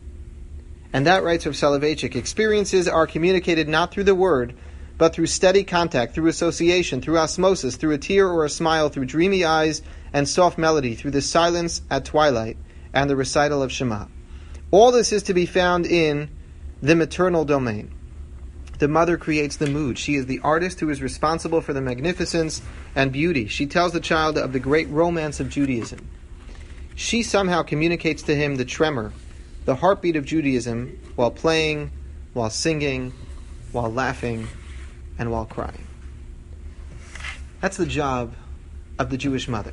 And that, writes Rav Soloveitchik, experiences are communicated not through the word, but through steady contact, through association, through osmosis, through a tear or a smile, through dreamy eyes and soft melody, through the silence at twilight and the recital of Shema. All this is to be found in the maternal domain. The mother creates the mood. She is the artist who is responsible for the magnificence and beauty. She tells the child of the great romance of Judaism. She somehow communicates to him the tremor, the heartbeat of Judaism, while playing, while singing, while laughing, and while crying. That's the job of the Jewish mother.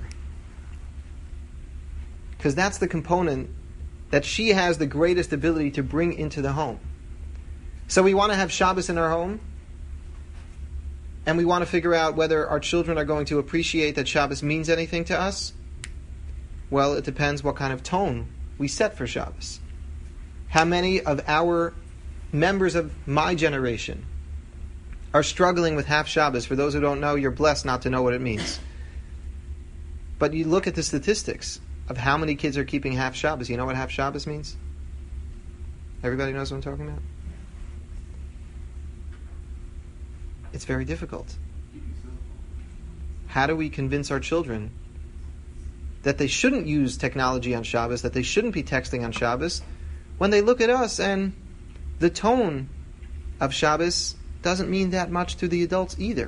Because that's the component that she has the greatest ability to bring into the home. So we want to have Shabbos in our home, and we want to figure out whether our children are going to appreciate that Shabbos means anything to us. Well, it depends what kind of tone we set for Shabbos. How many of our members of my generation are struggling with half Shabbos? For those who don't know, you're blessed not to know what it means. But you look at the statistics of how many kids are keeping half Shabbos. You know what half Shabbos means? Everybody knows what I'm talking about? It's very difficult. How do we convince our children that they shouldn't use technology on Shabbos, that they shouldn't be texting on Shabbos, when they look at us and the tone of Shabbos doesn't mean that much to the adults either?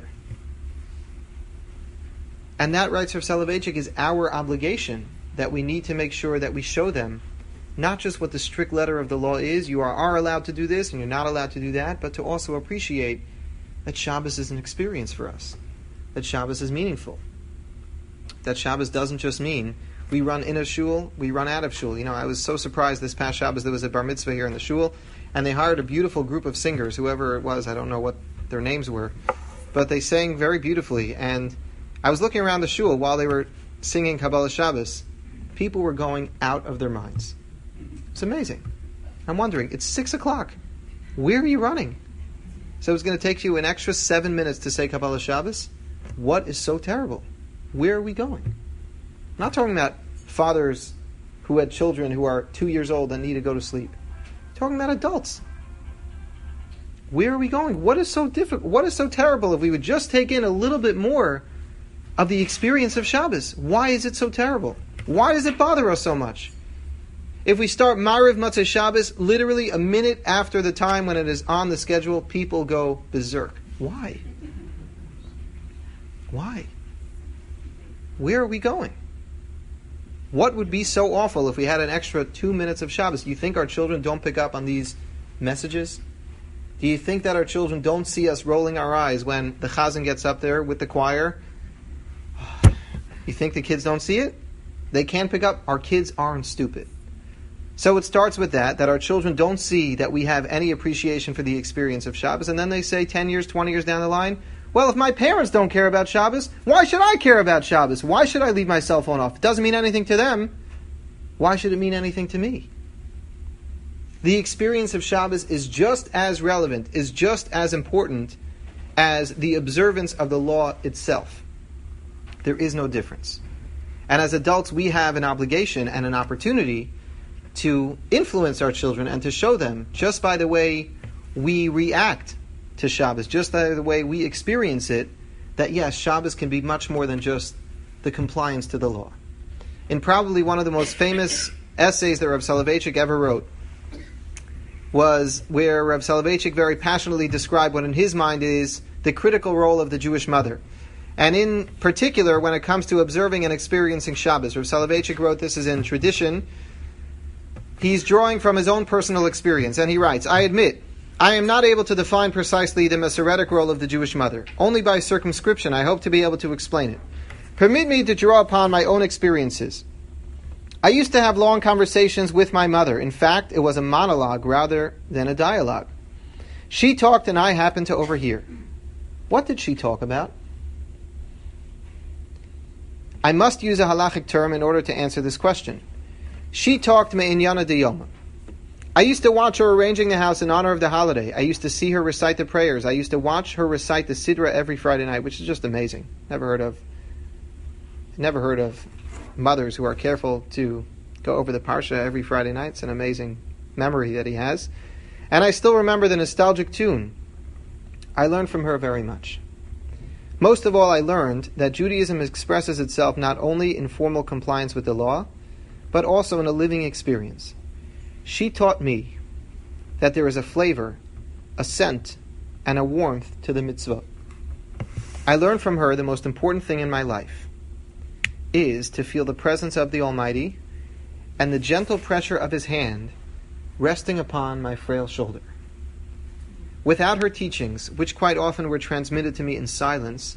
And that, writes Rav Soloveitchik, is our obligation, that we need to make sure that we show them not just what the strict letter of the law is, you are, are allowed to do this and you're not allowed to do that, but to also appreciate that Shabbos is an experience for us, that Shabbos is meaningful, that Shabbos doesn't just mean we run in a shul, we run out of shul. You know, I was so surprised this past Shabbos, there was a bar mitzvah here in the shul, and they hired a beautiful group of singers, whoever it was, I don't know what their names were, but they sang very beautifully, and I was looking around the shul while they were singing Kabbalah Shabbos. People were going out of their minds. It's amazing. I'm wondering, it's six o'clock. Where are you running? So it's going to take you an extra seven minutes to say Kabbalah Shabbos? What is so terrible? Where are we going? I'm not talking about fathers who had children who are two years old and need to go to sleep. I'm talking about adults. Where are we going? What is so difficult? What is so terrible if we would just take in a little bit more of the experience of Shabbos? Why is it so terrible? Why does it bother us so much? If we start Ma'ariv Motzei Shabbos, literally a minute after the time when it is on the schedule, people go berserk. Why? Why? Where are we going? What would be so awful if we had an extra two minutes of Shabbos? Do you think our children don't pick up on these messages? Do you think that our children don't see us rolling our eyes when the chazan gets up there with the choir? You think the kids don't see it? They can't pick up. Our kids aren't stupid. So it starts with that, that our children don't see that we have any appreciation for the experience of Shabbos, and then they say ten years, twenty years down the line, well, if my parents don't care about Shabbos, why should I care about Shabbos? Why should I leave my cell phone off? It doesn't mean anything to them. Why should it mean anything to me? The experience of Shabbos is just as relevant, is just as important as the observance of the law itself. There is no difference. And as adults, we have an obligation and an opportunity to influence our children and to show them, just by the way we react to Shabbos, just by the way we experience it, that yes, Shabbos can be much more than just the compliance to the law. In probably one of the most famous essays that Rav Soloveitchik ever wrote was where Rav Soloveitchik very passionately described what in his mind is the critical role of the Jewish mother. And in particular, when it comes to observing and experiencing Shabbos, Rav Soloveitchik wrote, this is in tradition, he's drawing from his own personal experience, and he writes, I admit, I am not able to define precisely the Masoretic role of the Jewish mother. Only by circumscription I hope to be able to explain it. Permit me to draw upon my own experiences. I used to have long conversations with my mother. In fact, it was a monologue rather than a dialogue. She talked and I happened to overhear. What did she talk about? I must use a halachic term in order to answer this question. She talked me'inyana diyoma. I used to watch her arranging the house in honor of the holiday. I used to see her recite the prayers. I used to watch her recite the Sidra every Friday night, which is just amazing. Never heard of, never heard of mothers who are careful to go over the Parsha every Friday night. It's an amazing memory that he has. And I still remember the nostalgic tune. I learned from her very much. Most of all, I learned that Judaism expresses itself not only in formal compliance with the law, but also in a living experience. She taught me that there is a flavor, a scent, and a warmth to the mitzvah. I learned from her the most important thing in my life is to feel the presence of the Almighty and the gentle pressure of His hand resting upon my frail shoulder. Without her teachings, which quite often were transmitted to me in silence,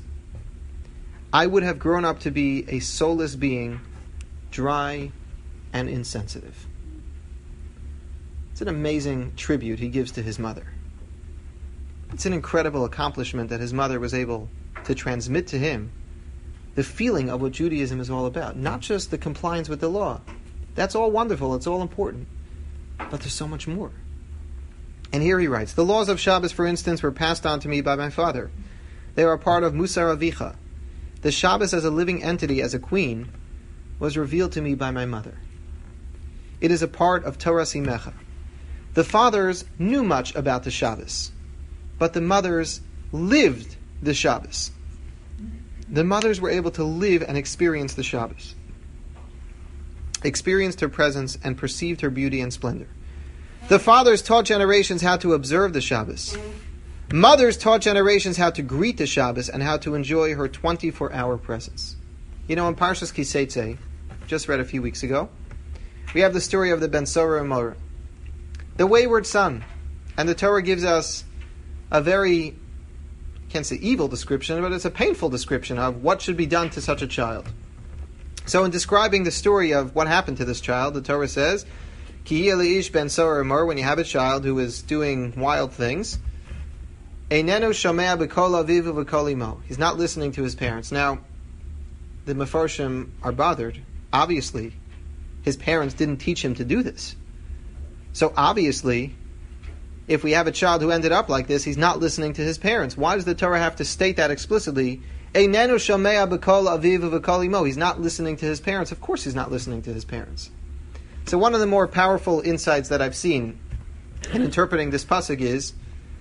I would have grown up to be a soulless being, dry and insensitive. It's an amazing tribute he gives to his mother. It's an incredible accomplishment that his mother was able to transmit to him the feeling of what Judaism is all about. Not just the compliance with the law. That's all wonderful, it's all important. But there's so much more. And here he writes, the laws of Shabbos, for instance, were passed on to me by my father. They are part of Musar Avicha. The Shabbos as a living entity, as a queen, was revealed to me by my mother. It is a part of Torah Simecha. The fathers knew much about the Shabbos, but the mothers lived the Shabbos. The mothers were able to live and experience the Shabbos, experienced her presence and perceived her beauty and splendor. The fathers taught generations how to observe the Shabbos. Mothers taught generations how to greet the Shabbos and how to enjoy her twenty-four hour presence. You know, in Parshas Kiseitze, just read a few weeks ago, we have the story of the Ben Sora and Mora, the wayward son. And the Torah gives us a very, I can't say evil description, but it's a painful description of what should be done to such a child. So in describing the story of what happened to this child, the Torah says, Ki Eliish Ben Sora Mor, when you have a child who is doing wild things, Einenu Shomea B'Kol Avivu V'Kol Imo. He's not listening to his parents. Now, the Mefarshim are bothered. Obviously, his parents didn't teach him to do this. So obviously, if we have a child who ended up like this, he's not listening to his parents. Why does the Torah have to state that explicitly? Einenu Shomea B'Kol Avivu V'Kol Imo. He's not listening to his parents. Of course he's not listening to his parents. So one of the more powerful insights that I've seen in interpreting this pasuk is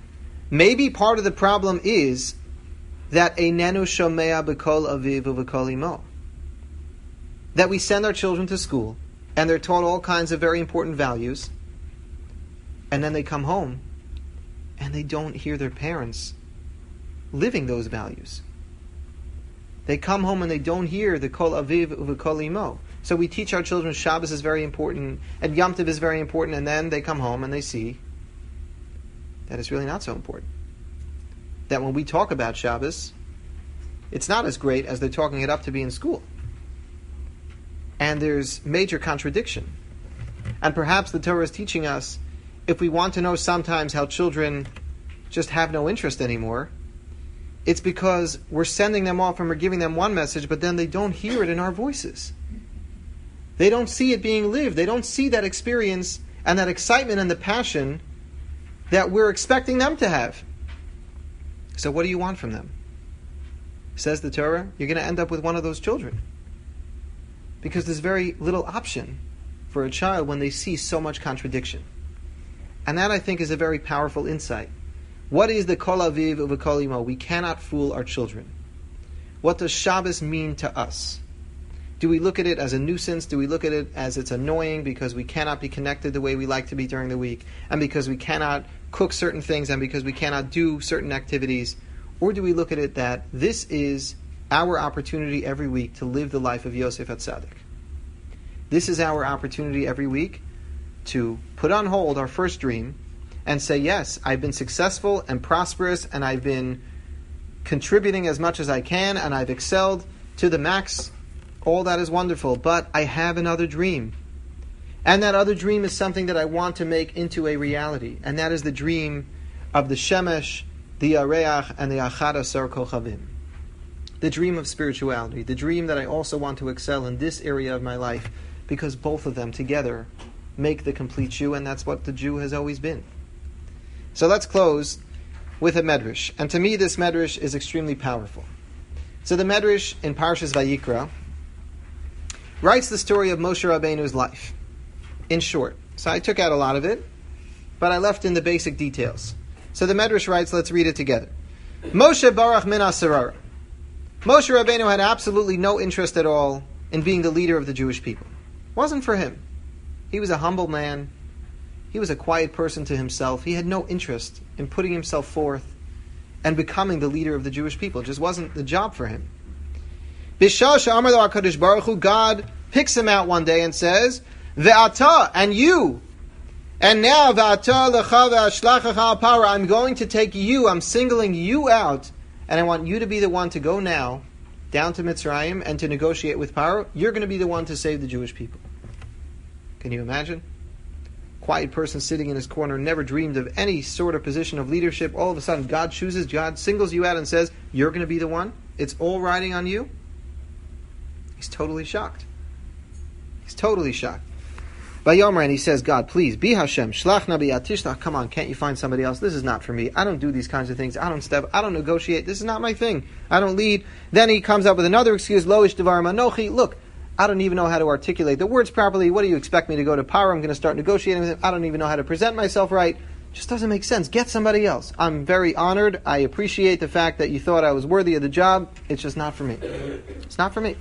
Maybe part of the problem is that einenu shomea b'kol aviv u'b'kol imo. That we send our children to school, and they're taught all kinds of very important values, and then they come home, and they don't hear their parents living those values. They come home and they don't hear the kol aviv u'v'kol imo. So we teach our children Shabbos is very important, and Yom Tov is very important, and then they come home and they see that it's really not so important. That when we talk about Shabbos, it's not as great as they're talking it up to be in school. And there's major contradiction. And perhaps the Torah is teaching us, if we want to know sometimes how children just have no interest anymore, it's because we're sending them off and we're giving them one message, but then they don't hear it in our voices. They don't see it being lived. They don't see that experience and that excitement and the passion that we're expecting them to have. So what do you want from them? Says the Torah, you're going to end up with one of those children. Because there's very little option for a child when they see so much contradiction. And that, I think, is a very powerful insight. What is the kol aviv u'v'kol imo? We cannot fool our children. What does Shabbos mean to us? Do we look at it as a nuisance? Do we look at it as it's annoying because we cannot be connected the way we like to be during the week, and because we cannot cook certain things, and because we cannot do certain activities? Or do we look at it that this is our opportunity every week to live the life of Yosef HaTzadik? This is our opportunity every week to put on hold our first dream and say, yes, I've been successful and prosperous, and I've been contributing as much as I can, and I've excelled to the max. All that is wonderful, but I have another dream. And that other dream is something that I want to make into a reality. And that is the dream of the Shemesh, the Yareach, and the Achad Asar Kochavim. The dream of spirituality. The dream that I also want to excel in this area of my life, because both of them together make the complete Jew, and that's what the Jew has always been. So let's close with a medrash. And to me, this medrash is extremely powerful. So the medrash in Parshas Vayikra writes the story of Moshe Rabbeinu's life, in short. So I took out a lot of it, but I left in the basic details. So the medrash writes, let's read it together. Moshe barach min asarara. Moshe Rabbeinu had absolutely no interest at all in being the leader of the Jewish people. It wasn't for him. He was a humble man. He was a quiet person to himself. He had no interest in putting himself forth and becoming the leader of the Jewish people. It just wasn't the job for him. Bishasha Amar Lo HaKadosh Baruch Hu, God picks him out one day and says, Ve'ata, and you, and now Ve'ata lecha ve'ashlachacha al Paro, I'm going to take you, I'm singling you out, and I want you to be the one to go now down to Mitzrayim and to negotiate with Paro. You're going to be the one to save the Jewish people. Can you imagine? Quiet person sitting in his corner, never dreamed of any sort of position of leadership. All of a sudden, God chooses, God singles you out and says, you're going to be the one. It's all riding on you. He's totally shocked. He's totally shocked. Vayomer, and he says, God, please, be Hashem, shlach nabi atishtach. Come on, can't you find somebody else? This is not for me. I don't do these kinds of things. I don't step, I don't negotiate. This is not my thing. I don't lead. Then he comes up with another excuse, lo ish devar manochi. Look, I don't even know how to articulate the words properly. What do you expect me to go to Paro? I'm going to start negotiating with him. I don't even know how to present myself right. Just doesn't make sense. Get somebody else. I'm very honored. I appreciate the fact that you thought I was worthy of the job. It's just not for me. It's not for me.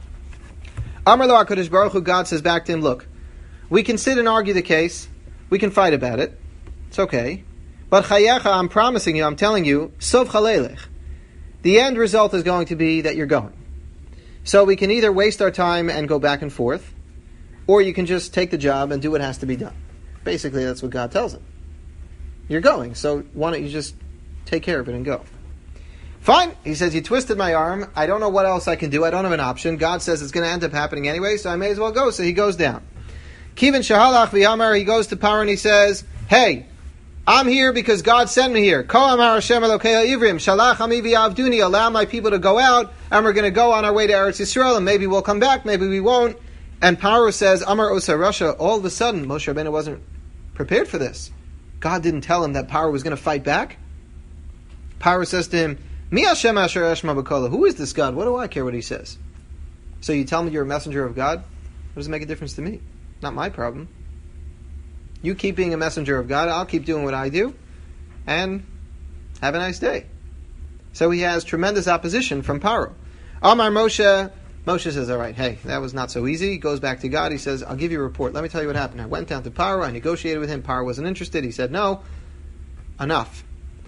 Amar Lo HaKadosh Baruch Hu, God says back to him, look, we can sit and argue the case. We can fight about it. It's okay. But chayecha, I'm promising you, I'm telling you, sov chalelech. The end result is going to be that you're going. So we can either waste our time and go back and forth, or you can just take the job and do what has to be done. Basically, that's what God tells him. You're going, so why don't you just take care of it and go? Fine. He says, you twisted my arm. I don't know what else I can do. I don't have an option. God says it's going to end up happening anyway, so I may as well go. So he goes down. Kivin shahalach v'yamar, he goes to Paro and he says, hey, I'm here because God sent me here. Ko amar Hashem Elokei ha'ivrim, shalach ami v'yavduni, allow my people to go out, and we're going to go on our way to Eretz Yisrael, and maybe we'll come back, maybe we won't. And Paro says, Amar Osa Rasha, all of a sudden, Moshe Rabbeinu wasn't prepared for this. God didn't tell him that Paro was going to fight back. Paro says to him, Mi Hashem asher eshma b'kola. Who is this God? What do I care what he says? So you tell me you're a messenger of God? What does it make a difference to me? Not my problem. You keep being a messenger of God, I'll keep doing what I do, and Have a nice day. So he has tremendous opposition from Paro. Amar Moshe, Moshe says, all right, hey, that was not so easy. He goes back to God. He says, I'll give you a report. Let me tell you what happened. I went down to Paro. I negotiated with him. Paro wasn't interested. He said, no, enough.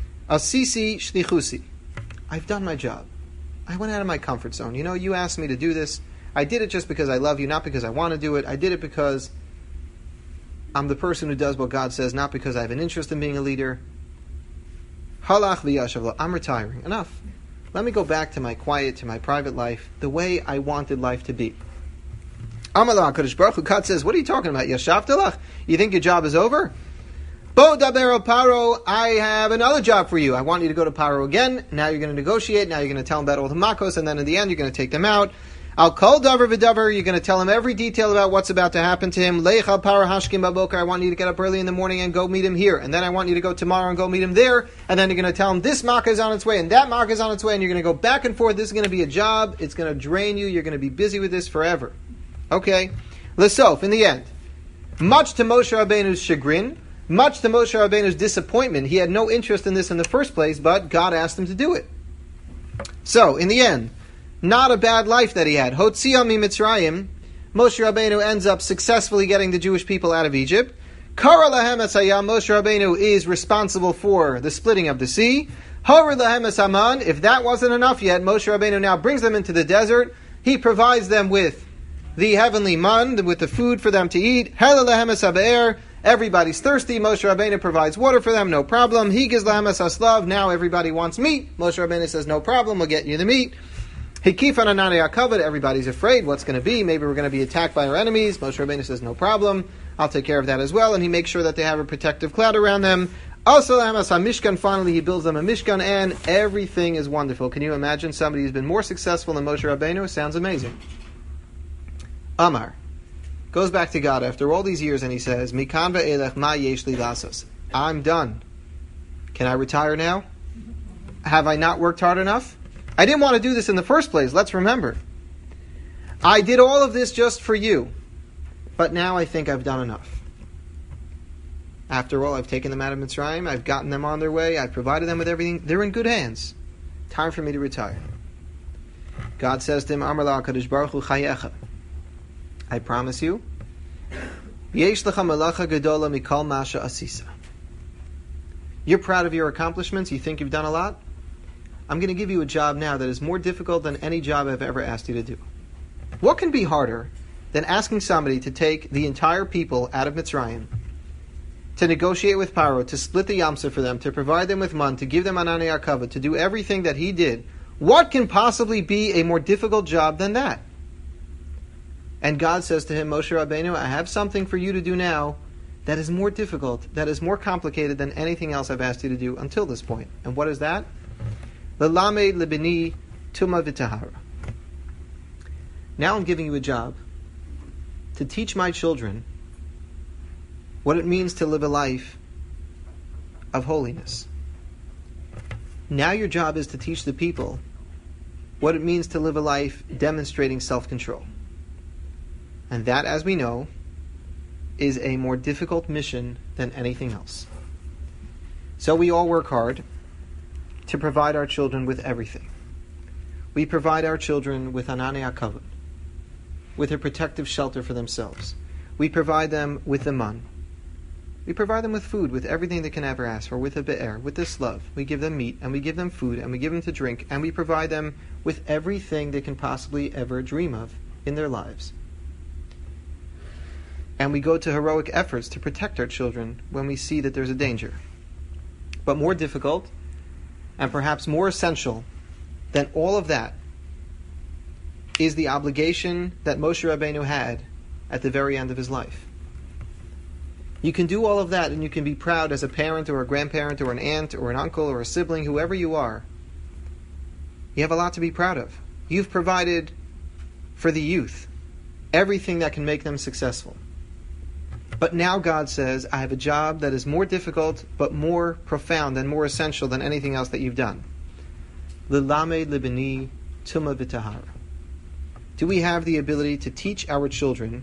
Asisi shlichusi. I've done my job. I went out of my comfort zone. You know, you asked me to do this. I did it just because I love you, not because I want to do it. I did it because I'm the person who does what God says, not because I have an interest in being a leader. Halach v'yashavlo. I'm retiring. Enough. Let me go back to my quiet, to my private life, the way I wanted life to be. Amallah HaKadosh Baruch Hu, God says, what are you talking about? Yashavtelach? You think your job is over? Bo dabero Paro, I have another job for you. I want you to go to Paro again. Now you're going to negotiate. Now you're going to tell him about all the makos, and then in the end you're going to take them out. I'll call davar v'davar. You're going to tell him every detail about what's about to happen to him. Leicha Paro hashkim baboker. I want you to get up early in the morning and go meet him here, and then I want you to go tomorrow and go meet him there, and then you're going to tell him this makkah is on its way and that makkah is on its way, and you're going to go back and forth. This is going to be a job. It's going to drain you. You're going to be busy with this forever. Okay, Lesof. In the end, much to Moshe Rabbeinu's chagrin. Much to Moshe Rabbeinu's disappointment, he had no interest in this in the first place, but God asked him to do it. So, in the end, not a bad life that he had. Hotzia mi Mitzrayim, Moshe Rabbeinu ends up successfully getting the Jewish people out of Egypt. Kara lahem es hayam, Moshe Rabbeinu is responsible for the splitting of the sea. Hara lahem es haman, if that wasn't enough yet, Moshe Rabbeinu now brings them into the desert. He provides them with the heavenly man, with the food for them to eat. Hela lahem es habe'er, everybody's thirsty. Moshe Rabbeinu provides water for them, no problem. He gives lahem es haslav. Now everybody wants meat. Moshe Rabbeinu says, no problem, we'll get you the meat. Hikifan anani akavad. Everybody's afraid. What's going to be? Maybe we're going to be attacked by our enemies. Moshe Rabbeinu says, no problem. I'll take care of that as well. And he makes sure that they have a protective cloud around them. Also, lahem es hamishkan. Finally, he builds them a mishkan, and everything is wonderful. Can you imagine somebody who's been more successful than Moshe Rabbeinu? Sounds amazing. Amar goes back to God after all these years, and he says, Mikan ve'elech ma yesh li lasos. I'm done. Can I retire now? Have I not worked hard enough? I didn't want to do this in the first place. Let's remember. I did all of this just for you, but now I think I've done enough. After all, I've taken them out of Mitzrayim. I've gotten them on their way. I've provided them with everything. They're in good hands. Time for me to retire. God says to him, Amar la HaKadosh Baruch Hu chayecha. I promise you, Yesh lecha melacha gedola mikol masha asisa. You're proud of your accomplishments. You think you've done a lot. I'm going to give you a job now that is more difficult than any job I've ever asked you to do. What can be harder than asking somebody to take the entire people out of Mitzrayim, to negotiate with Paro, to split the Yamsuf for them, to provide them with man, to give them Anani Akava, to do everything that he did? What can possibly be a more difficult job than that? And God says to him, Moshe Rabbeinu, I have something for you to do now that is more difficult, that is more complicated than anything else I've asked you to do until this point. And what is that? L'lamed libini tuma v'tahara. Now I'm giving you a job to teach my children what it means to live a life of holiness. Now your job is to teach the people what it means to live a life demonstrating self-control. And that, as we know, is a more difficult mission than anything else. So we all work hard to provide our children with everything. We provide our children with Anani HaKavod, with a protective shelter for themselves. We provide them with the man. We provide them with food, with everything they can ever ask for, with a be'er, with this love. We give them meat, and we give them food, and we give them to drink, and we provide them with everything they can possibly ever dream of in their lives. And we go to heroic efforts to protect our children when we see that there's a danger. But more difficult, and perhaps more essential than all of that, is the obligation that Moshe Rabbeinu had at the very end of his life. You can do all of that, and you can be proud as a parent or a grandparent or an aunt or an uncle or a sibling, whoever you are. You have a lot to be proud of. You've provided for the youth everything that can make them successful. But now God says, I have a job that is more difficult, but more profound and more essential than anything else that you've done. L'lamed libini tuma v'tahara. Do we have the ability to teach our children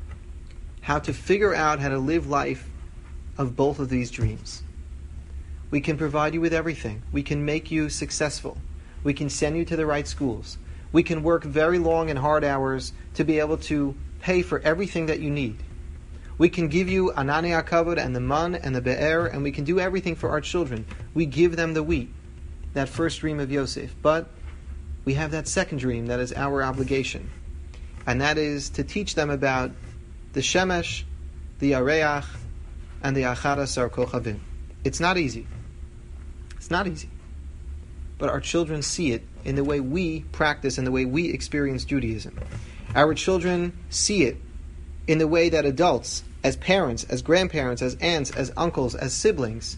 how to figure out how to live life of both of these dreams? We can provide you with everything. We can make you successful. We can send you to the right schools. We can work very long and hard hours to be able to pay for everything that you need. We can give you Anani HaKavod and the Man and the Be'er, and we can do everything for our children. We give them the wheat, that first dream of Yosef. But we have that second dream that is our obligation, and that is to teach them about the Shemesh, the Areach, and the Achad Asar Kochavim. It's not easy. It's not easy. But our children see it in the way we practice and the way we experience Judaism. Our children see it in the way that adults, as parents, as grandparents, as aunts, as uncles, as siblings,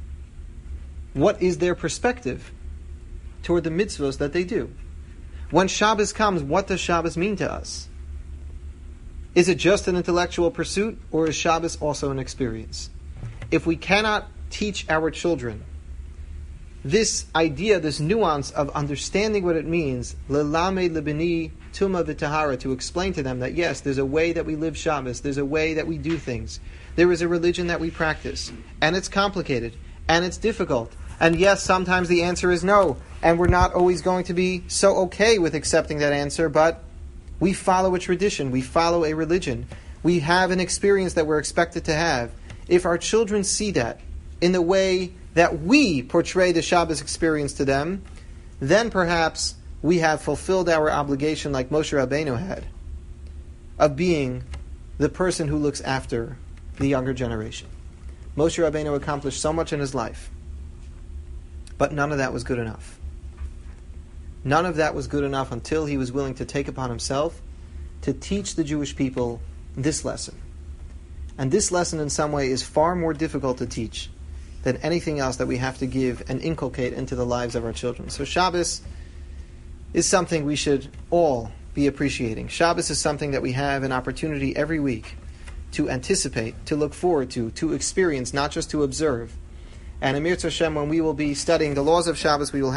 what is their perspective toward the mitzvahs that they do? When Shabbos comes, what does Shabbos mean to us? Is it just an intellectual pursuit, or is Shabbos also an experience? If we cannot teach our children this idea, this nuance of understanding what it means, lelamed lebini tuma v'tahara, to explain to them that yes, there's a way that we live Shabbos, there's a way that we do things, there is a religion that we practice, and it's complicated, and it's difficult, and yes, sometimes the answer is no, and we're not always going to be so okay with accepting that answer, but we follow a tradition, we follow a religion, we have an experience that we're expected to have. If our children see that in the way that we portray the Shabbos experience to them, then perhaps we have fulfilled our obligation like Moshe Rabbeinu had, of being the person who looks after the younger generation. Moshe Rabbeinu accomplished so much in his life, but none of that was good enough. None of that was good enough until he was willing to take upon himself to teach the Jewish people this lesson. And this lesson in some way is far more difficult to teach than anything else that we have to give and inculcate into the lives of our children. So Shabbos is something we should all be appreciating. Shabbos is something that we have an opportunity every week to anticipate, to look forward to, to experience, not just to observe. And Amir Tzashem, when we will be studying the laws of Shabbos, we will have